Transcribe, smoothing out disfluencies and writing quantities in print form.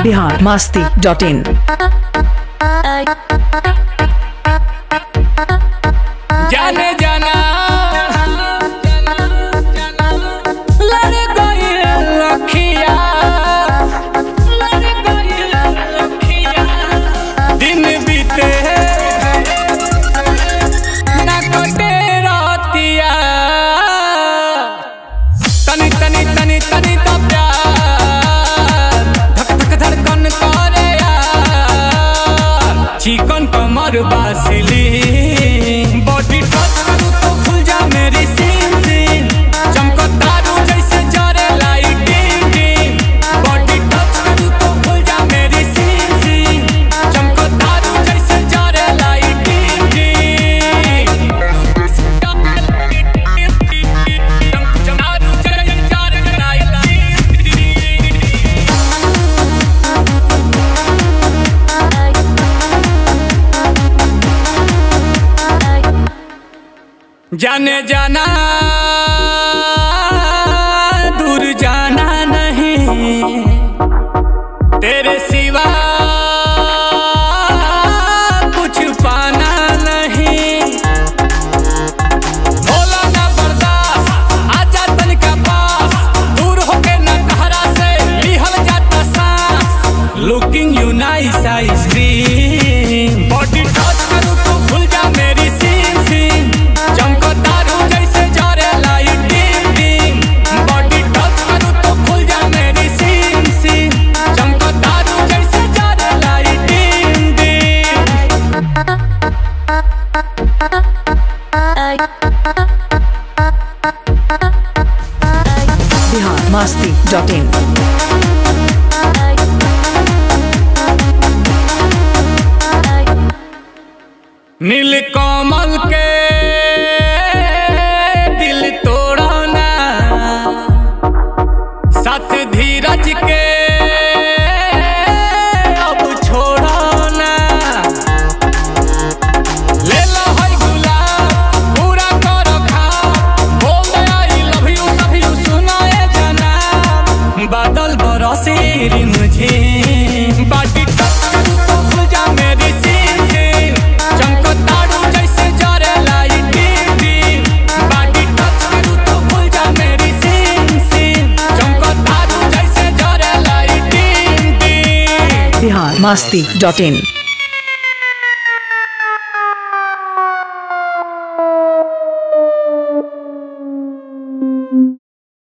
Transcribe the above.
biharmasti.in। जाने जाना लड़ गई लखिया, दिन बीते ना कटे रातिया, तनी तनी तनी तनी तो प्यार धक धक धड़कन करे यार, चिकन कमर बासिली बॉडी टच करूँ तो खुल जा मेरी सीन सीन, चमको तारू जैसे जरे लाइट डिम डिम, बॉडी टच करूँ तो खुल जा मेरी सीन सीन, चमको तारू जैसे जरे लाइट डिम डिम, चमको तारू जैसे जरे लाइट जाने जाना दूर जाना नहीं, तेरे सिवा कुछ पाना नहीं, होला ना बर्दाश्त आजा तन का पास, दूर होके ना कहरा से लिहल जाता सांस, looking you nice ice cream, body touch करूँ तो भूल जा मेरी सीन सीन, चमको तारू जैसे जरे लाइट डिम डिम, बॉडी टच करूँ तो खुल जा मेरी सीन सीन, चमको तारू जैसे जरे लाइट डिम डिम। biharmasti.in। नील कमल के दिल तोड़ना, साथ धीरज के अब छोड़ना, ले लो है गुलाब पूरा करो खा, बोल दे आई लव यू सब यू सुनाए जनाब, बादल बरसे मुझे बाटी टच करूँ तो खुल जा मेरी सीन सीन, चमको तारू जैसे जरे लाइट डिम डिम, बाटी टच करूँ तो खुल जा मेरी सीन सीन, चमको तारू जैसे जरे लाइट डिम डिम। biharmasti.in।